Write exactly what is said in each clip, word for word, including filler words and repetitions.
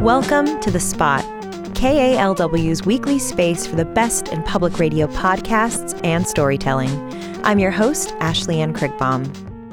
Welcome to The Spot, K A L W's weekly space for the best in public radio podcasts and storytelling. I'm your host, Ashley Ann Krigbaum.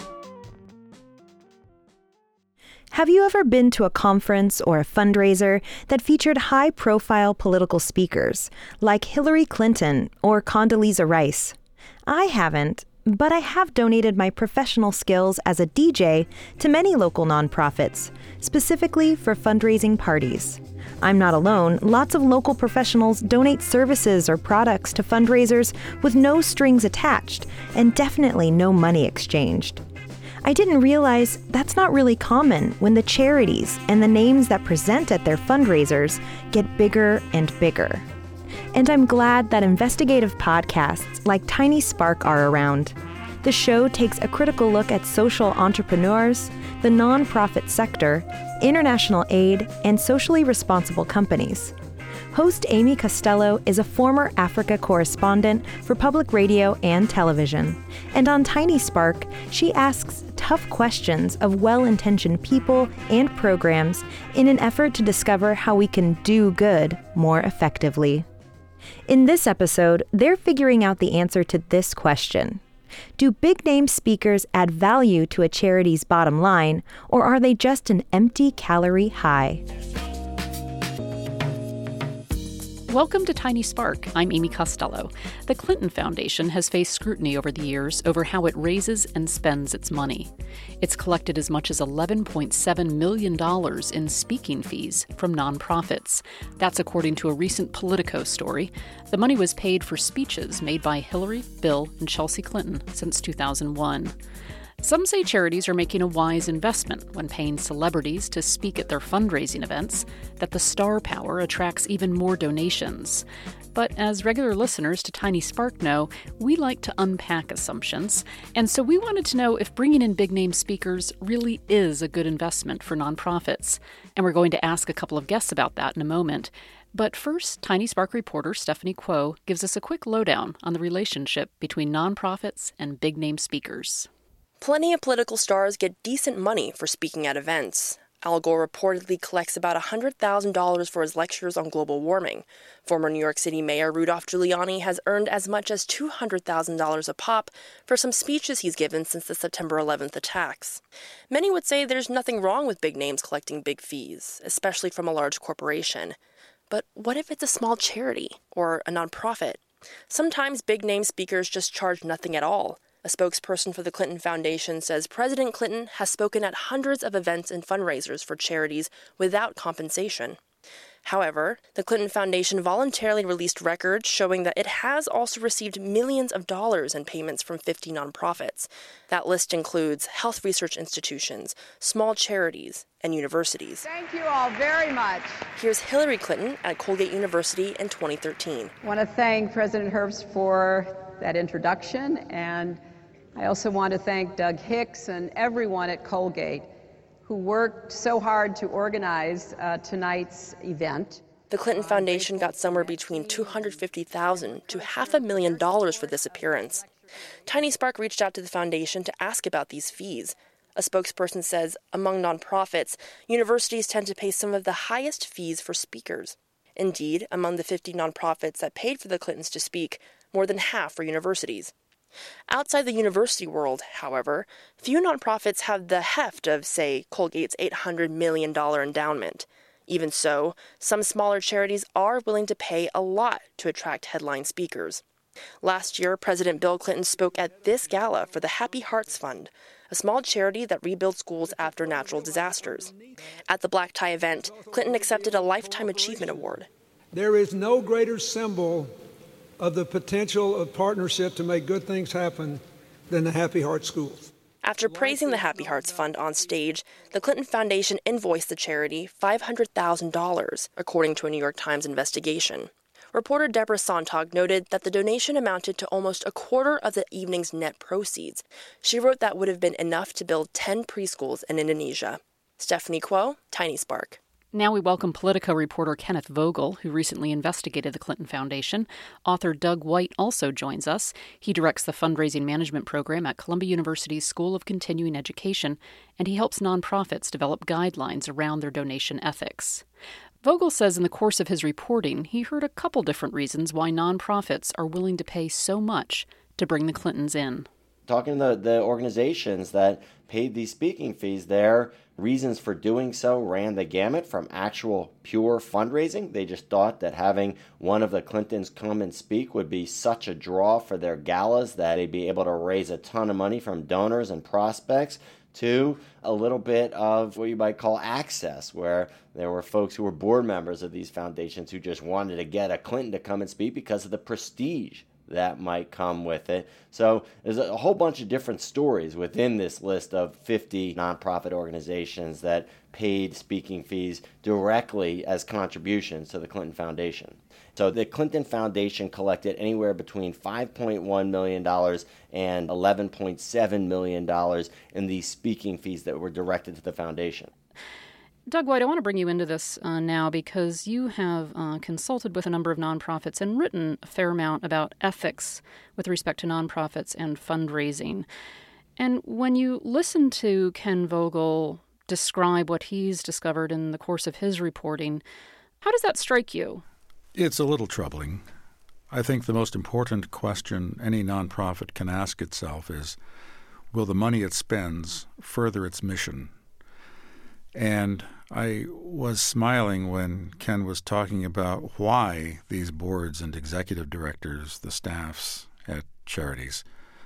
Have you ever been to a conference or a fundraiser that featured high-profile political speakers, like Hillary Clinton or Condoleezza Rice? I haven't, but I have donated my professional skills as a D J to many local nonprofits, specifically for fundraising parties. I'm not alone. Lots of local professionals donate services or products to fundraisers with no strings attached and definitely no money exchanged. I didn't realize that's not really common when the charities and the names that present at their fundraisers get bigger and bigger. And I'm glad that investigative podcasts like Tiny Spark are around. The show takes a critical look at social entrepreneurs, the nonprofit sector, international aid, and socially responsible companies. Host Amy Costello is a former Africa correspondent for public radio and television. And on Tiny Spark, she asks tough questions of well-intentioned people and programs in an effort to discover how we can do good more effectively. In this episode, they're figuring out the answer to this question. Do big-name speakers add value to a charity's bottom line, or are they just an empty calorie high? Welcome to Tiny Spark. I'm Amy Costello. The Clinton Foundation has faced scrutiny over the years over how it raises and spends its money. It's collected as much as eleven point seven million dollars in speaking fees from nonprofits. That's according to a recent Politico story. The money was paid for speeches made by Hillary, Bill, and Chelsea Clinton since two thousand one. Some say charities are making a wise investment when paying celebrities to speak at their fundraising events, that the star power attracts even more donations. But as regular listeners to Tiny Spark know, we like to unpack assumptions, and so we wanted to know if bringing in big-name speakers really is a good investment for nonprofits. And we're going to ask a couple of guests about that in a moment. But first, Tiny Spark reporter Stephanie Kuo gives us a quick lowdown on the relationship between nonprofits and big-name speakers. Plenty of political stars get decent money for speaking at events. Al Gore reportedly collects about one hundred thousand dollars for his lectures on global warming. Former New York City Mayor Rudolph Giuliani has earned as much as two hundred thousand dollars a pop for some speeches he's given since the September eleventh attacks. Many would say there's nothing wrong with big names collecting big fees, especially from a large corporation. But what if it's a small charity or a nonprofit? Sometimes big-name speakers just charge nothing at all. A spokesperson for the Clinton Foundation says President Clinton has spoken at hundreds of events and fundraisers for charities without compensation. However, the Clinton Foundation voluntarily released records showing that it has also received millions of dollars in payments from fifty nonprofits. That list includes health research institutions, small charities, and universities. Thank you all very much. Here's Hillary Clinton at Colgate University in twenty thirteen. I want to thank President Herbst for that introduction, and I also want to thank Doug Hicks and everyone at Colgate who worked so hard to organize uh, tonight's event. The Clinton Foundation got somewhere between two hundred fifty thousand dollars to half a million dollars for this appearance. Tiny Spark reached out to the foundation to ask about these fees. A spokesperson says among nonprofits, universities tend to pay some of the highest fees for speakers. Indeed, among the fifty nonprofits that paid for the Clintons to speak, more than half were universities. Outside the university world, however, few nonprofits have the heft of, say, Colgate's eight hundred million dollars endowment. Even so, some smaller charities are willing to pay a lot to attract headline speakers. Last year, President Bill Clinton spoke at this gala for the Happy Hearts Fund, a small charity that rebuilds schools after natural disasters. At the black tie event, Clinton accepted a Lifetime Achievement Award. There is no greater symbol of the potential of partnership to make good things happen than the Happy Hearts schools. After praising the Happy Hearts Fund on stage, the Clinton Foundation invoiced the charity five hundred thousand dollars, according to a New York Times investigation. Reporter Deborah Sontag noted that the donation amounted to almost a quarter of the evening's net proceeds. She wrote that would have been enough to build ten preschools in Indonesia. Stephanie Kuo, Tiny Spark. Now we welcome Politico reporter Kenneth Vogel, who recently investigated the Clinton Foundation. Author Doug White also joins us. He directs the fundraising management program at Columbia University's School of Continuing Education, and he helps nonprofits develop guidelines around their donation ethics. Vogel says in the course of his reporting, he heard a couple different reasons why nonprofits are willing to pay so much to bring the Clintons in. Talking to the, the organizations that paid these speaking fees, their reasons for doing so ran the gamut from actual pure fundraising. They just thought that having one of the Clintons come and speak would be such a draw for their galas that they'd be able to raise a ton of money from donors and prospects, to a little bit of what you might call access, where there were folks who were board members of these foundations who just wanted to get a Clinton to come and speak because of the prestige that might come with it. So there's a whole bunch of different stories within this list of fifty nonprofit organizations that paid speaking fees directly as contributions to the Clinton Foundation. So the Clinton Foundation collected anywhere between five point one million dollars and eleven point seven million dollars in these speaking fees that were directed to the foundation. Doug White, I want to bring you into this uh, now because you have uh, consulted with a number of nonprofits and written a fair amount about ethics with respect to nonprofits and fundraising. And when you listen to Ken Vogel describe what he's discovered in the course of his reporting, how does that strike you? It's a little troubling. I think the most important question any nonprofit can ask itself is, will the money it spends further its mission? And I was smiling when Ken was talking about why these boards and executive directors, the staffs at charities,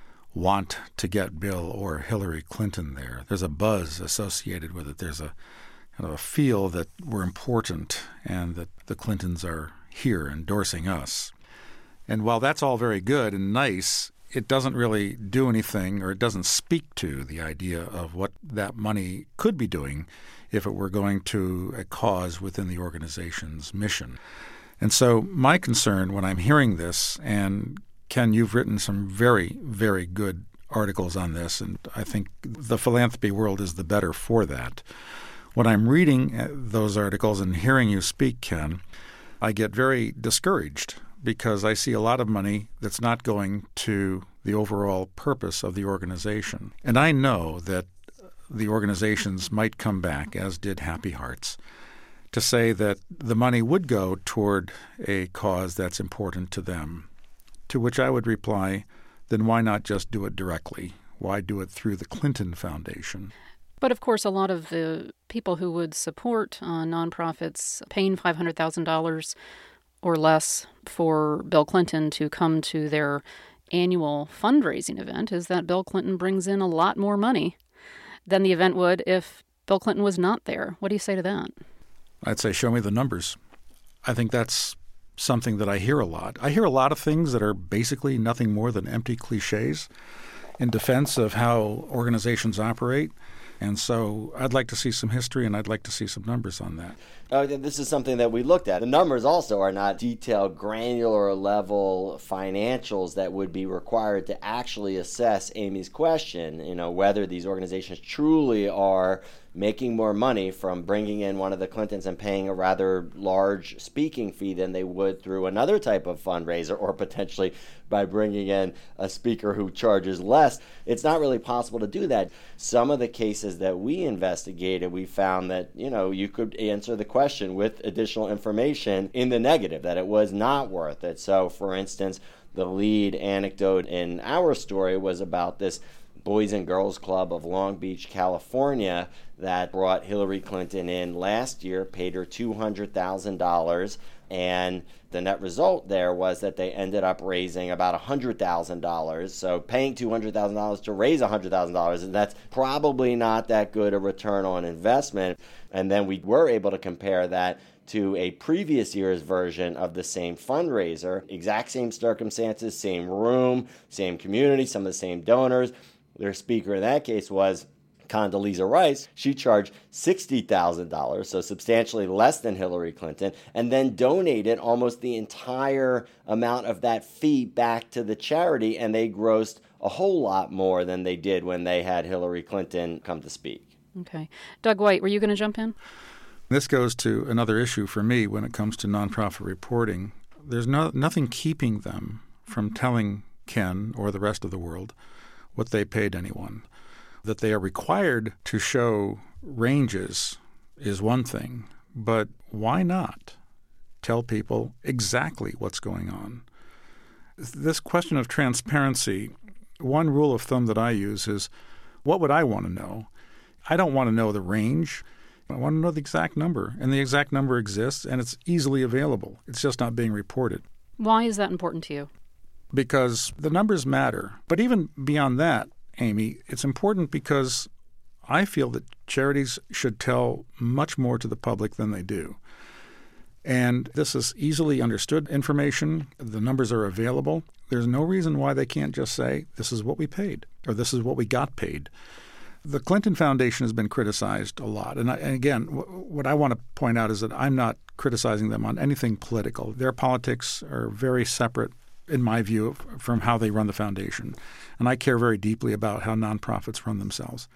want to get Bill or Hillary Clinton there. There's a buzz associated with it. There's a kind of a feel that we're important and that the Clintons are here endorsing us. And while that's all very good and nice, it doesn't really do anything, or it doesn't speak to the idea of what that money could be doing if it were going to a cause within the organization's mission. And so my concern when I'm hearing this, and Ken, you've written some very, very good articles on this, and I think the philanthropy world is the better for that. When I'm reading those articles and hearing you speak, Ken, I get very discouraged because I see a lot of money that's not going to the overall purpose of the organization. And I know that the organizations might come back, as did Happy Hearts, to say that the money would go toward a cause that's important to them, to which I would reply, then why not just do it directly? Why do it through the Clinton Foundation? But, of course, a lot of the people who would support uh, nonprofits paying five hundred thousand dollars or less for Bill Clinton to come to their annual fundraising event is that Bill Clinton brings in a lot more money than the event would if Bill Clinton was not there. What do you say to that? I'd say show me the numbers. I think that's something that I hear a lot. I hear a lot of things that are basically nothing more than empty cliches in defense of how organizations operate. And so I'd like to see some history, and I'd like to see some numbers on that. Uh, this is something that we looked at. The numbers also are not detailed, granular level financials that would be required to actually assess Amy's question, you know, whether these organizations truly are making more money from bringing in one of the Clintons and paying a rather large speaking fee than they would through another type of fundraiser, or potentially by bringing in a speaker who charges less. It's not really possible to do that. Some of the cases that we investigated, we found that, you know, you could answer the question with additional information in the negative, that it was not worth it. So, for instance, the lead anecdote in our story was about this Boys and Girls Club of Long Beach, California, that brought Hillary Clinton in last year, paid her two hundred thousand dollars, and the net result there was that they ended up raising about one hundred thousand dollars. So paying two hundred thousand dollars to raise one hundred thousand dollars, and that's probably not that good a return on investment. And then we were able to compare that to a previous year's version of the same fundraiser, exact same circumstances, same room, same community, some of the same donors. Their speaker in that case was Condoleezza Rice. She charged sixty thousand dollars, so substantially less than Hillary Clinton, and then donated almost the entire amount of that fee back to the charity, and they grossed a whole lot more than they did when they had Hillary Clinton come to speak. Okay. Doug White, were you going to jump in? This goes to another issue for me when it comes to nonprofit reporting. There's no, nothing keeping them from telling Ken or the rest of the world what they paid anyone. That they are required to show ranges is one thing, but why not tell people exactly what's going on? This question of transparency, one rule of thumb that I use is, what would I want to know? I don't want to know the range. I want to know the exact number, and the exact number exists, and it's easily available. It's just not being reported. Why is that important to you? Because the numbers matter. But even beyond that, Amy, it's important because I feel that charities should tell much more to the public than they do. And this is easily understood information. The numbers are available. There's no reason why they can't just say, this is what we paid, or this is what we got paid. The Clinton Foundation has been criticized a lot. And, I, and again, w- what I want to point out is that I'm not criticizing them on anything political. Their politics are very separate, in my view, from how they run the foundation. And I care very deeply about how nonprofits run themselves.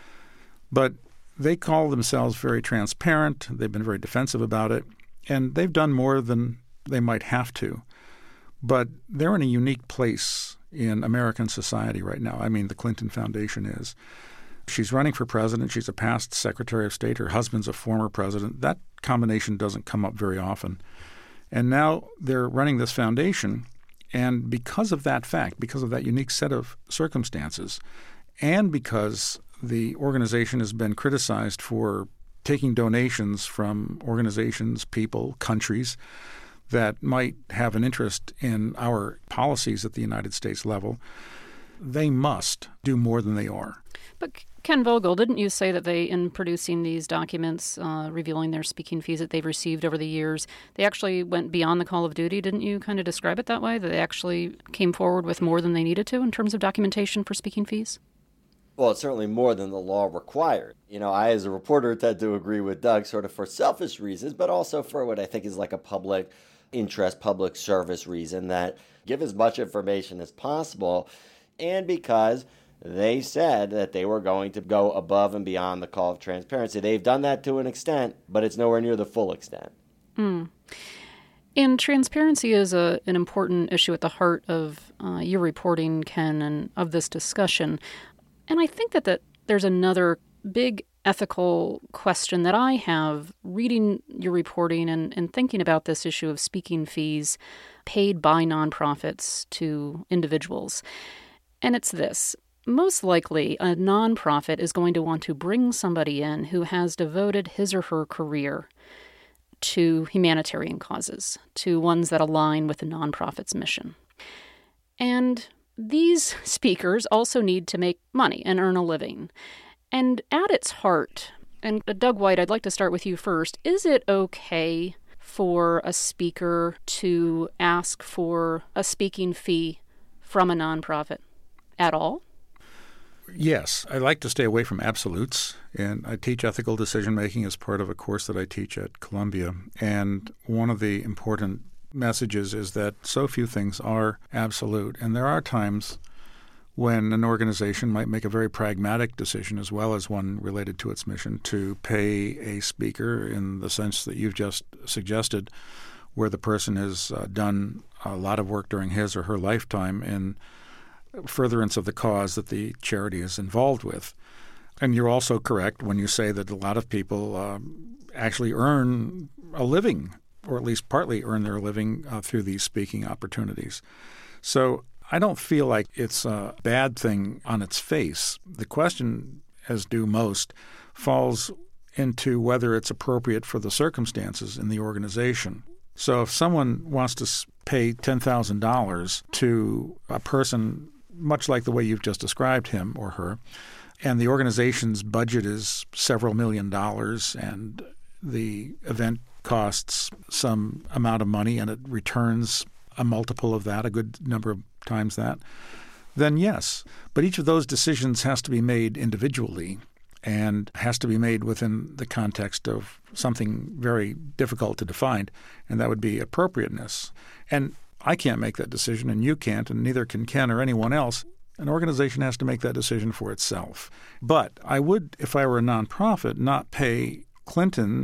But they call themselves very transparent. They've been very defensive about it. And they've done more than they might have to. But they're in a unique place in American society right now. I mean, the Clinton Foundation is. She's running for president. She's a past Secretary of State. Her husband's a former president. That combination doesn't come up very often. And now they're running this foundation. And because of that fact, because of that unique set of circumstances, and because the organization has been criticized for taking donations from organizations, people, countries that might have an interest in our policies at the United States level, they must do more than they are. But Ken Vogel, didn't you say that they, in producing these documents, uh, revealing their speaking fees that they've received over the years, they actually went beyond the call of duty? Didn't you kind of describe it that way, that they actually came forward with more than they needed to in terms of documentation for speaking fees? Well, it's certainly more than the law required. You know, I as a reporter tend to agree with Doug sort of for selfish reasons, but also for what I think is like a public interest, public service reason, that give as much information as possible, and because they said that they were going to go above and beyond the call of transparency. They've done that to an extent, but it's nowhere near the full extent. Mm. And transparency is a, an important issue at the heart of uh, your reporting, Ken, and of this discussion. And I think that, that there's another big ethical question that I have reading your reporting and, and thinking about this issue of speaking fees paid by nonprofits to individuals. And it's this. Most likely, a nonprofit is going to want to bring somebody in who has devoted his or her career to humanitarian causes, to ones that align with the nonprofit's mission. And these speakers also need to make money and earn a living. And at its heart, and Doug White, I'd like to start with you first, is it okay for a speaker to ask for a speaking fee from a nonprofit at all? Yes. I like to stay away from absolutes, and I teach ethical decision-making as part of a course that I teach at Columbia. And one of the important messages is that so few things are absolute. And there are times when an organization might make a very pragmatic decision, as well as one related to its mission, to pay a speaker in the sense that you've just suggested, where the person has uh, done a lot of work during his or her lifetime in furtherance of the cause that the charity is involved with. And you're also correct when you say that a lot of people uh, actually earn a living, or at least partly earn their living uh, through these speaking opportunities. So I don't feel like it's a bad thing on its face. The question, as do most, falls into whether it's appropriate for the circumstances in the organization. So if someone wants to pay ten thousand dollars to a person, much like the way you've just described him or her, and the organization's budget is several million dollars and the event costs some amount of money and it returns a multiple of that, a good number of times that, then yes. But each of those decisions has to be made individually and has to be made within the context of something very difficult to define, and that would be appropriateness. And I can't make that decision, and you can't, and neither can Ken or anyone else. An organization has to make that decision for itself. But I would, if I were a nonprofit, not pay Clinton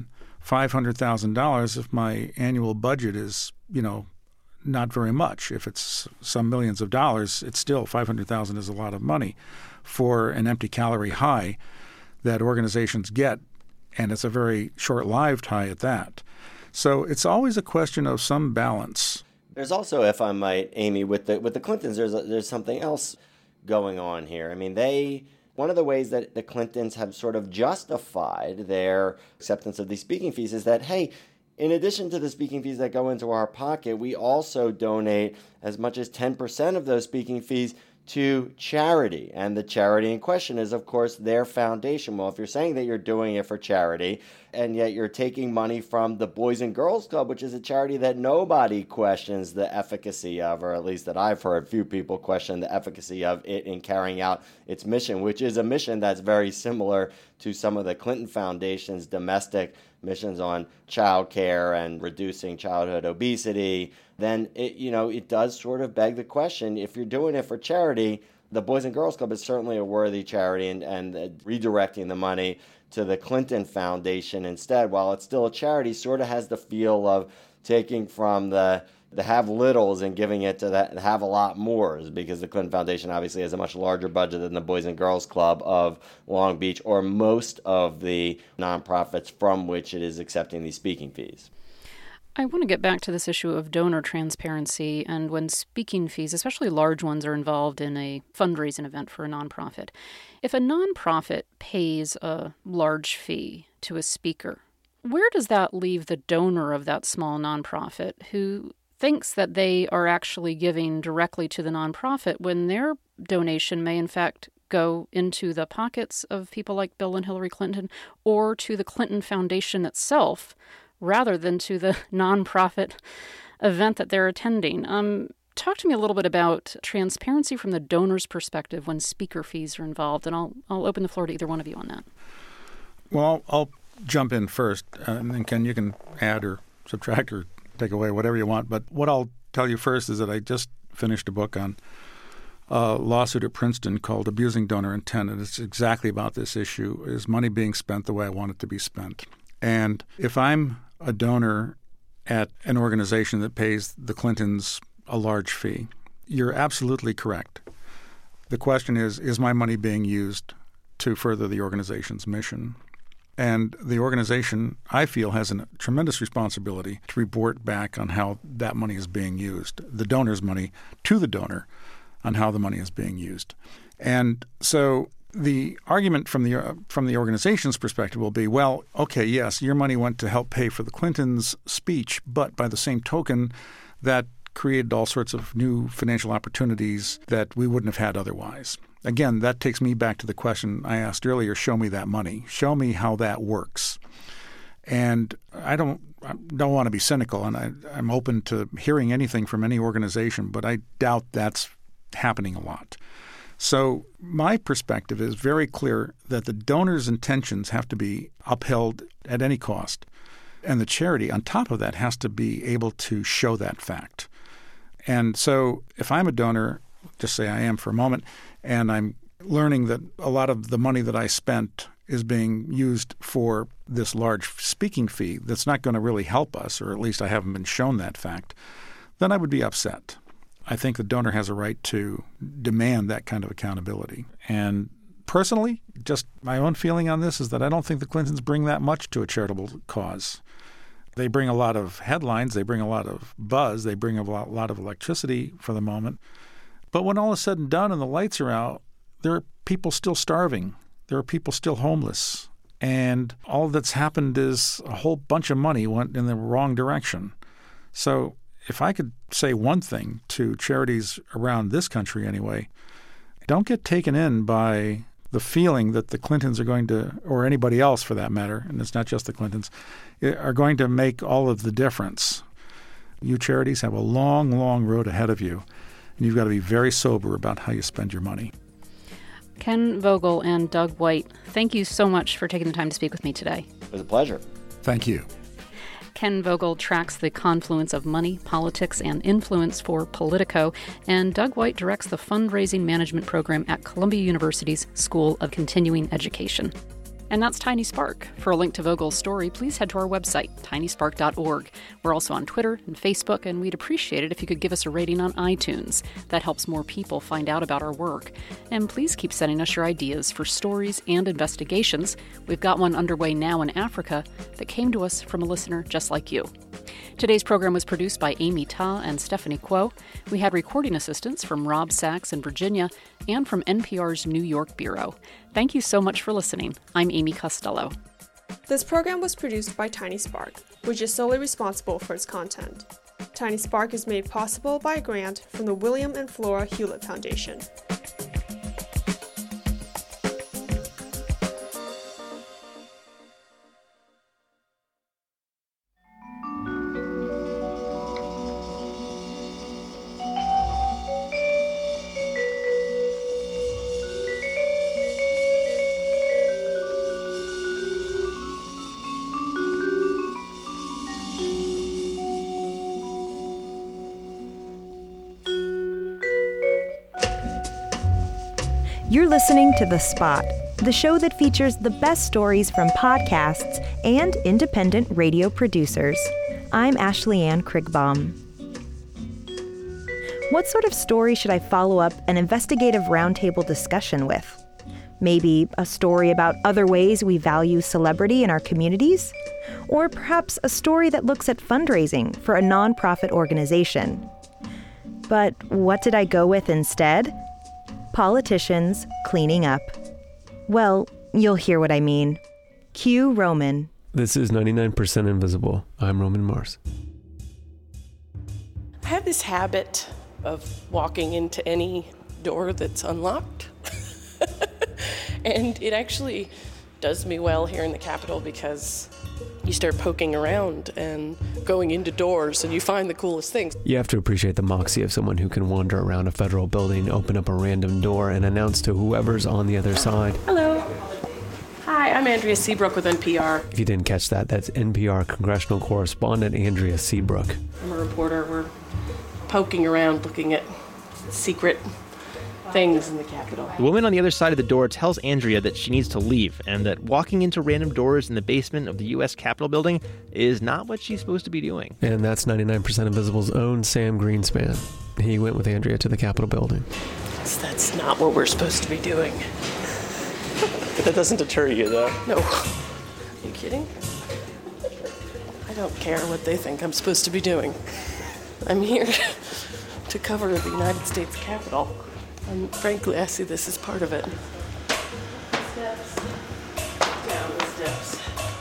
five hundred thousand dollars if my annual budget is, you know, not very much. If it's some millions of dollars, it's still five hundred thousand dollars is a lot of money for an empty calorie high that organizations get, and it's a very short-lived high at that. So it's always a question of some balance. There's also, if I might, Amy, with the with the Clintons, there's a, there's something else going on here. I mean, they one of the ways that the Clintons have sort of justified their acceptance of these speaking fees is that, hey, in addition to the speaking fees that go into our pocket, we also donate as much as ten percent of those speaking fees to charity. And the charity in question is, of course, their foundation. Well, if you're saying that you're doing it for charity, and yet you're taking money from the Boys and Girls Club, which is a charity that nobody questions the efficacy of, or at least that I've heard few people question the efficacy of it in carrying out its mission, which is a mission that's very similar to some of the Clinton Foundation's domestic missions on child care and reducing childhood obesity, then it, you know, it does sort of beg the question, if you're doing it for charity, the Boys and Girls Club is certainly a worthy charity, and, and uh, redirecting the money to the Clinton Foundation instead, while it's still a charity, sort of has the feel of taking from the the have-littles and giving it to the have-a-lot-mores, because the Clinton Foundation obviously has a much larger budget than the Boys and Girls Club of Long Beach, or most of the nonprofits from which it is accepting these speaking fees. I want to get back to this issue of donor transparency, and when speaking fees, especially large ones, are involved in a fundraising event for a nonprofit. If a nonprofit pays a large fee to a speaker, where does that leave the donor of that small nonprofit who thinks that they are actually giving directly to the nonprofit when their donation may in fact go into the pockets of people like Bill and Hillary Clinton, or to the Clinton Foundation itself, rather than to the nonprofit event that they're attending? Um, talk to me a little bit about transparency from the donor's perspective when speaker fees are involved, and I'll I'll open the floor to either one of you on that. Well, I'll jump in first, uh, and then Ken, you can add or subtract or take away whatever you want. But what I'll tell you first is that I just finished a book on a lawsuit at Princeton called Abusing Donor Intent, and it's exactly about this issue: is money being spent the way I want it to be spent? And if I'm a donor at an organization that pays the Clintons a large fee, you're absolutely correct. The question is, is my money being used to further the organization's mission? And the organization, I feel, has a tremendous responsibility to report back on how that money is being used, the donor's money to the donor, on how the money is being used. And so the argument from the uh, from the organization's perspective will be, well, okay, yes, your money went to help pay for the Clintons' speech, but by the same token, that created all sorts of new financial opportunities that we wouldn't have had otherwise. Again, that takes me back to the question I asked earlier, show me that money. Show me how that works. And I don't I don't want to be cynical, and I, I'm open to hearing anything from any organization, but I doubt that's happening a lot. So my perspective is very clear that the donor's intentions have to be upheld at any cost. And the charity, on top of that, has to be able to show that fact. And so if I'm a donor, just say I am for a moment, and I'm learning that a lot of the money that I spent is being used for this large speaking fee that's not going to really help us, or at least I haven't been shown that fact, then I would be upset. I think the donor has a right to demand that kind of accountability. And personally, just my own feeling on this is that I don't think the Clintons bring that much to a charitable cause. They bring a lot of headlines, they bring a lot of buzz, they bring a lot, lot of electricity for the moment. But when all is said and done and the lights are out, there are people still starving. There are people still homeless. And all that's happened is a whole bunch of money went in the wrong direction. So if I could say one thing to charities around this country anyway, don't get taken in by the feeling that the Clintons are going to, or anybody else for that matter, and it's not just the Clintons, are going to make all of the difference. You charities have a long, long road ahead of you, and you've got to be very sober about how you spend your money. Ken Vogel and Doug White, thank you so much for taking the time to speak with me today. It was a pleasure. Thank you. Ken Vogel tracks the confluence of money, politics, and influence for Politico, and Doug White directs the fundraising management program at Columbia University's School of Continuing Education. And that's Tiny Spark. For a link to Vogel's story, please head to our website, tiny spark dot org. We're also on Twitter and Facebook, and we'd appreciate it if you could give us a rating on iTunes. That helps more people find out about our work. And please keep sending us your ideas for stories and investigations. We've got one underway now in Africa that came to us from a listener just like you. Today's program was produced by Amy Ta and Stephanie Kuo. We had recording assistance from Rob Sachs in Virginia and from N P R's New York Bureau. Thank you so much for listening. I'm Amy Costello. This program was produced by Tiny Spark, which is solely responsible for its content. Tiny Spark is made possible by a grant from the William and Flora Hewlett Foundation. You're listening to The Spot, the show that features the best stories from podcasts and independent radio producers. I'm Ashley Ann Krigbaum. What sort of story should I follow up an investigative roundtable discussion with? Maybe a story about other ways we value celebrity in our communities? Or perhaps a story that looks at fundraising for a nonprofit organization? But what did I go with instead? Politicians cleaning up. Well, you'll hear what I mean. Cue Roman. This is ninety-nine percent Invisible. I'm Roman Mars. I have this habit of walking into any door that's unlocked. And it actually does me well here in the Capitol because you start poking around and going into doors and you find the coolest things. You have to appreciate the moxie of someone who can wander around a federal building, open up a random door, and announce to whoever's on the other side. Hello. Hi, I'm Andrea Seabrook with N P R. If you didn't catch that, that's N P R congressional correspondent Andrea Seabrook. I'm a reporter. We're poking around looking at secret things in the Capitol. The woman on the other side of the door tells Andrea that she needs to leave and that walking into random doors in the basement of the U S Capitol building is not what she's supposed to be doing. And that's ninety-nine percent Invisible's own Sam Greenspan. He went with Andrea to the Capitol building. So that's not what we're supposed to be doing. But that doesn't deter you, though. No. Are you kidding? I don't care what they think I'm supposed to be doing. I'm here to cover the United States Capitol. And frankly, I see this as part of it. Steps. Down the steps.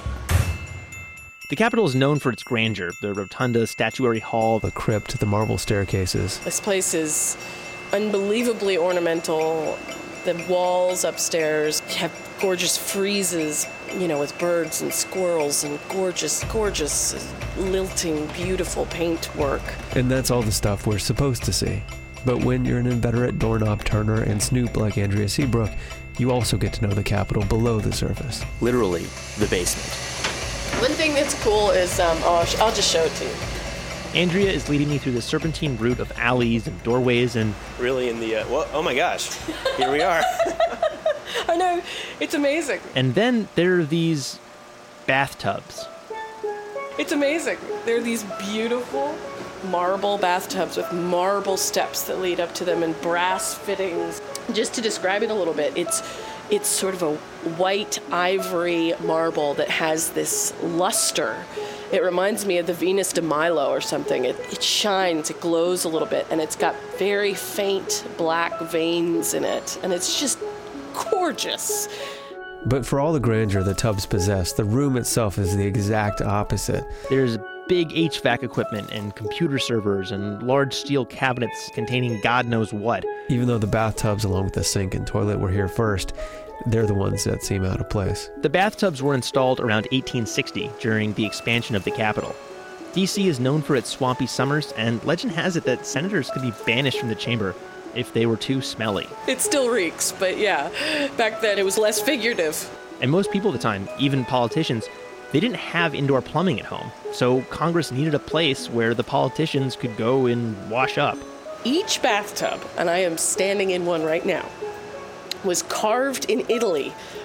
The Capitol is known for its grandeur, the rotunda, statuary hall, the crypt, the marble staircases. This place is unbelievably ornamental. The walls upstairs have gorgeous friezes, you know, with birds and squirrels and gorgeous, gorgeous, lilting, beautiful paintwork. And that's all the stuff we're supposed to see. But when you're an inveterate doorknob turner and snoop like Andrea Seabrook, you also get to know the Capitol below the surface. Literally, the basement. One thing that's cool is, um, oh, I'll just show it to you. Andrea is leading me through the serpentine route of alleys and doorways and... Really in the, uh, well, oh my gosh, here we are. I know, it's amazing. And then there are these bathtubs. It's amazing. There are these beautiful marble bathtubs with marble steps that lead up to them and brass fittings. Just to describe it a little bit, it's it's sort of a white ivory marble that has this luster. It reminds me of the Venus de Milo or something. It, it shines, it glows a little bit, and it's got very faint black veins in it, and it's just gorgeous. But for all the grandeur the tubs possess, the room itself is the exact opposite. There's big H V A C equipment and computer servers and large steel cabinets containing God knows what. Even though the bathtubs along with the sink and toilet were here first, they're the ones that seem out of place. The bathtubs were installed around eighteen sixty during the expansion of the Capitol. D C is known for its swampy summers, and legend has it that senators could be banished from the chamber if they were too smelly. It still reeks, but yeah, back then it was less figurative. And most people at the time, even politicians, they didn't have indoor plumbing at home, so Congress needed a place where the politicians could go and wash up. Each bathtub, and I am standing in one right now, was carved in Italy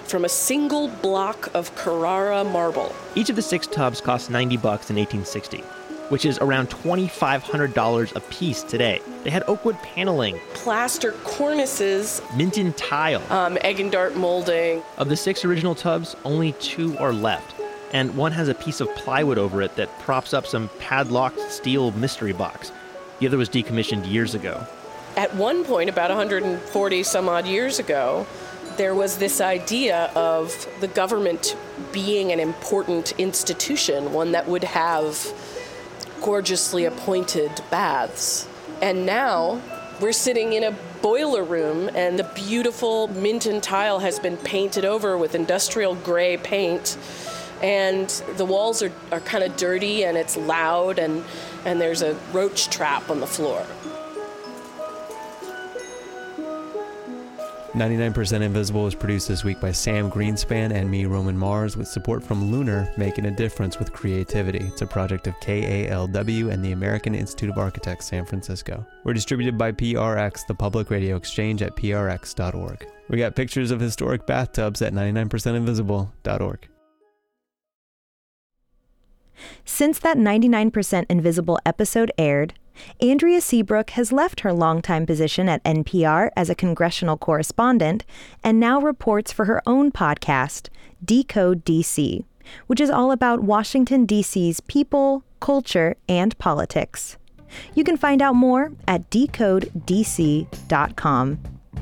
from a single block of Carrara marble. Each of the six tubs cost ninety bucks in eighteen sixty, which is around twenty-five hundred dollars a piece today. They had oak wood paneling, plaster cornices, Minton tile, um, egg and dart molding. Of the six original tubs, only two are left, and one has a piece of plywood over it that props up some padlocked steel mystery box. The other was decommissioned years ago. At one point, about one hundred forty some odd years ago, there was this idea of the government being an important institution, one that would have gorgeously appointed baths. And now we're sitting in a boiler room, and the beautiful Minton tile has been painted over with industrial gray paint, and the walls are, are kind of dirty, and it's loud, and, and there's a roach trap on the floor. ninety-nine percent Invisible was produced this week by Sam Greenspan and me, Roman Mars, with support from Lunar, Making a Difference with Creativity. It's a project of K A L W and the American Institute of Architects, San Francisco. We're distributed by P R X, the public radio exchange, at P R X dot org. We got pictures of historic bathtubs at ninety-nine percent invisible dot org. Since that ninety-nine percent Invisible episode aired, Andrea Seabrook has left her longtime position at N P R as a congressional correspondent and now reports for her own podcast, Decode D C, which is all about Washington, D C's people, culture, and politics. You can find out more at decode d c dot com.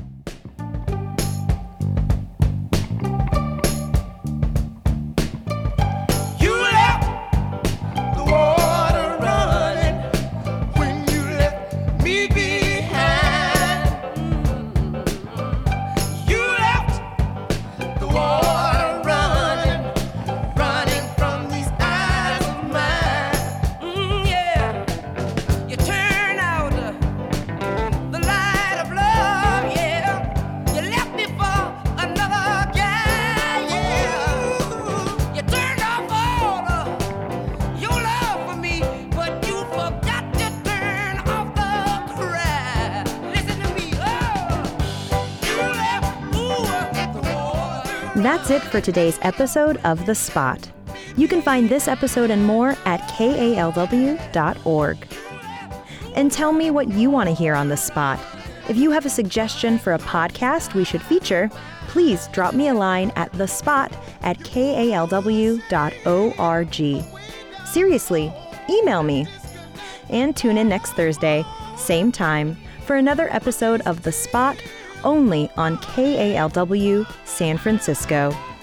That's it for today's episode of The Spot. You can find this episode and more at K A L W dot org. And tell me what you want to hear on The Spot. If you have a suggestion for a podcast we should feature, please drop me a line at thespot at K A L W dot org. Seriously, email me. And tune in next Thursday, same time, for another episode of The Spot, only on K A L W San Francisco.